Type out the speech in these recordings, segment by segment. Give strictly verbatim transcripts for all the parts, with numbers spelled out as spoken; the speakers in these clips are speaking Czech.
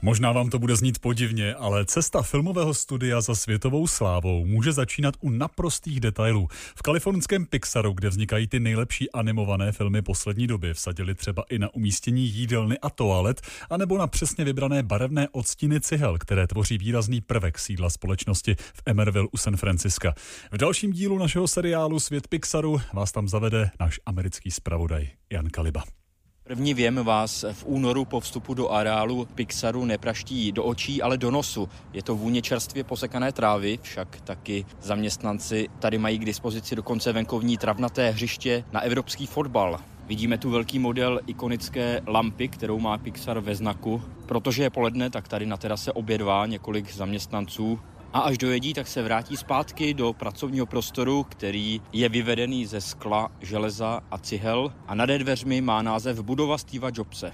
Možná vám to bude znít podivně, ale cesta filmového studia za světovou slávou může začínat u naprostých detailů. V kalifornském Pixaru, kde vznikají ty nejlepší animované filmy poslední doby, vsadili třeba i na umístění jídelny a toalet, anebo na přesně vybrané barevné odstíny cihel, které tvoří výrazný prvek sídla společnosti v Emeryville u San Franciska. V dalším dílu našeho seriálu Svět Pixaru vás tam zavede náš americký zpravodaj Jan Kaliba. První věm vás v únoru po vstupu do areálu Pixaru nepraští do očí, ale do nosu. Je to vůně čerstvě posekané trávy, však taky zaměstnanci tady mají k dispozici dokonce venkovní travnaté hřiště na evropský fotbal. Vidíme tu velký model ikonické lampy, kterou má Pixar ve znaku. Protože je poledne, tak tady na terase obědvá několik zaměstnanců. A až dojedí, tak se vrátí zpátky do pracovního prostoru, který je vyvedený ze skla, železa a cihel. A nade dveřmi má název budova Steva Jobse.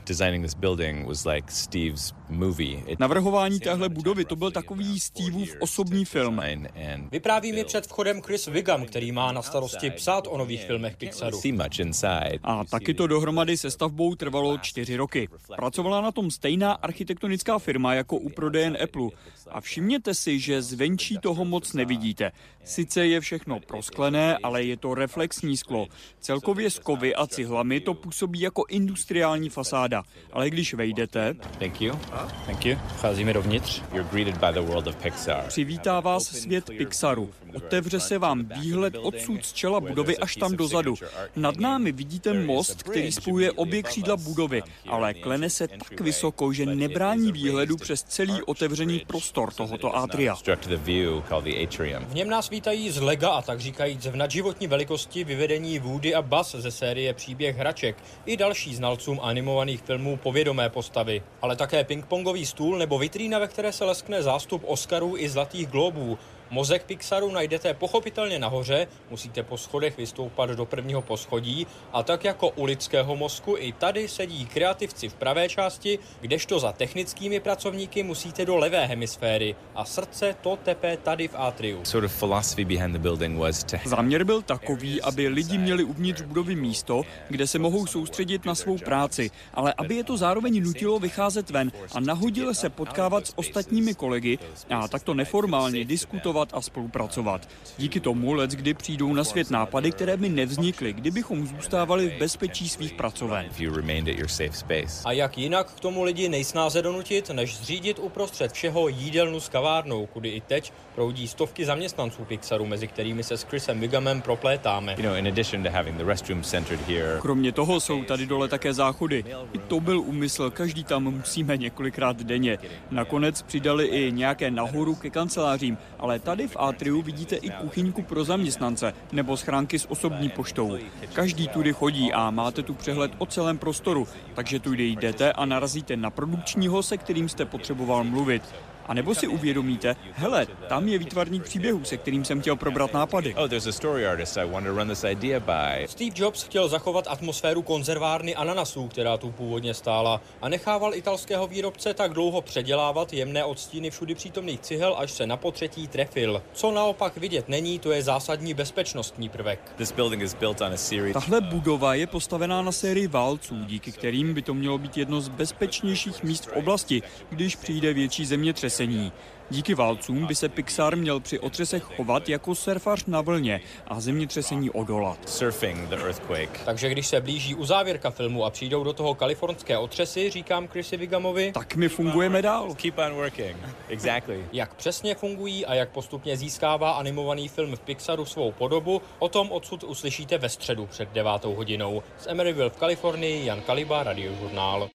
Navrhování téhle budovy to byl takový Steveův osobní film. Vypráví mi před vchodem Chris Wiggum, který má na starosti psát o nových filmech Pixaru. A taky to dohromady se stavbou trvalo čtyři roky. Pracovala na tom stejná architektonická firma jako u prodejen Apple. A všimněte si, že zvenčí toho moc nevidíte. Sice je všechno prosklené, ale je to reflexní sklo. Celkově s kovy a cihlami to působí jako industriální fasáda. Ale když vejdete, Thank you. Thank you. Vcházíme dovnitř. Přivítá vás svět Pixaru. Otevře se vám výhled odsud z čela budovy až tam dozadu. Nad námi vidíte most, který spojuje obě křídla budovy, ale klene se tak vysoko, že nebrání výhledu přes celý otevřený prostor tohoto atria. V něm nás vítají z lega a tak říkajíc v nadživotní velikosti vyvedení Woody a Buzz ze série Příběh hraček i další znalcům animovaných filmů povědomé postavy. Ale také pingpongový stůl nebo vitrína, ve které se leskne zástup Oscarů i Zlatých glóbů. Mozek Pixaru najdete pochopitelně nahoře, musíte po schodech vystoupat do prvního poschodí a tak jako u lidského mozku i tady sedí kreativci v pravé části, kdežto za technickými pracovníky musíte do levé hemisféry a srdce to tepe tady v atriu. Záměr byl takový, aby lidi měli uvnitř budovy místo, kde se mohou soustředit na svou práci, ale aby je to zároveň nutilo vycházet ven a nahodile se potkávat s ostatními kolegy a takto neformálně diskutovat a spolupracovat. Díky tomu leckdy přijdou na svět nápady, které by nevznikly, kdybychom zůstávali v bezpečí svých pracoven. A jak jinak k tomu lidi nejsnáze donutit, než zřídit uprostřed všeho jídelnu s kavárnou, kudy i teď proudí stovky zaměstnanců Pixaru, mezi kterými se s Chrisem Wiggumem proplétáme. Kromě toho jsou tady dole také záchody. I to byl úmysl, každý tam musíme několikrát denně. Nakonec přidali i nějaké nahoru ke kancelářím, ale tady v atriu vidíte i kuchyňku pro zaměstnance nebo schránky s osobní poštou. Každý tudy chodí a máte tu přehled o celém prostoru, takže tudy jdete a narazíte na produkčního, se kterým jste potřeboval mluvit. A nebo si uvědomíte, hele, tam je výtvarník příběhů, se kterým jsem chtěl probrat nápady. Steve Jobs chtěl zachovat atmosféru konzervárny ananasů, která tu původně stála, a nechával italského výrobce tak dlouho předělávat jemné odstíny všudy přítomných cihel, až se na potřetí trefil. Co naopak vidět není, to je zásadní bezpečnostní prvek. Tahle budova je postavená na sérii válců, díky kterým by to mělo být jedno z bezpečnějších míst v oblasti, když přijde větší zemětřesení. Díky válcům by se Pixar měl při otřesech chovat jako surfař na vlně a zemětřesení odolat. Takže když se blíží uzávěrka filmu a přijdou do toho kalifornské otřesy, říkám Chrisi Wiggumovi, tak my fungujeme dál. Jak přesně fungují a jak postupně získává animovaný film v Pixaru svou podobu, o tom odsud uslyšíte ve středu před devátou hodinou. Z Emeryville v Kalifornii, Jan Kaliba, Radiožurnál.